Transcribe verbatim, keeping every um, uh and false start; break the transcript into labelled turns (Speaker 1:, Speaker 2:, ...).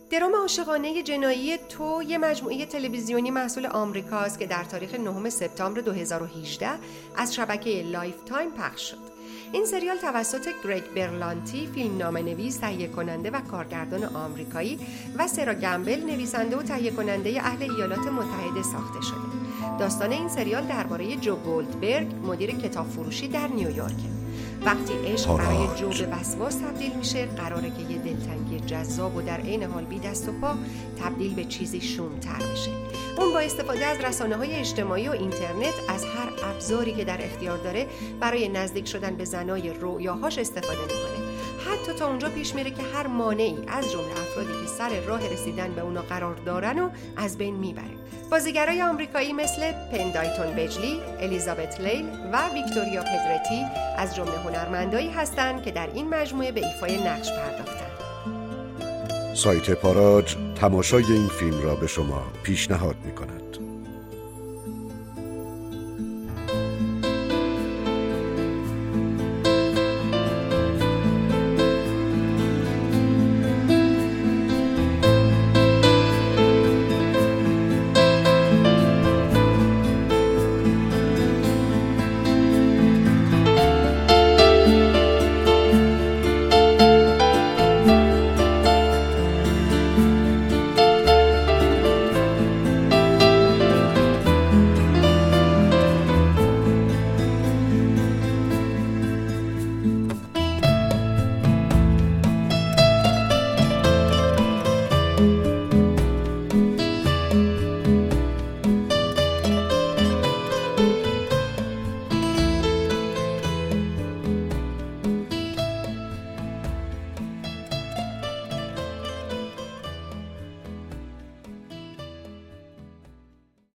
Speaker 1: درام عاشقانه جنایی تو یه مجموعه تلویزیونی محصول آمریکاست که در تاریخ نهم سپتامبر دو هزار و هجده از شبکه لایف تایم پخش شد. این سریال توسط گرگ برلانتی، فیلمنامه‌نویس، تهیه کننده و کارگردان آمریکایی و سرا گمبل، نویسنده و تهیه کننده اهل ایالات متحده ساخته شده. داستان این سریال درباره جو گولدبرگ، مدیر کتاب فروشی در نیویورک. وقتی عشق برای جو به وسواس تبدیل میشه، قراره که یه دلتنگی جذاب و در عین حال بی دست و پا تبدیل به چیزی شوم‌تر بشه. اون با استفاده از رسانه‌های اجتماعی و اینترنت از هر ابزاری که در اختیار داره برای نزدیک شدن به زنای رویاهاش استفاده میکنه. حتی تا اونجا پیش میره که هر مانعی از جمله افرادی که سر راه رسیدن به اونا قرار دارن و از بین میبره. بازیگرای آمریکایی مثل پن دایتون بجلی، الیزابت لیل و ویکتوریا پدرتی از جمله هنرمندایی هستند که در این مجموعه به ایفای نقش پرداختند.
Speaker 2: سایت پاراج تماشای این فیلم را به شما پیشنهاد می‌کند.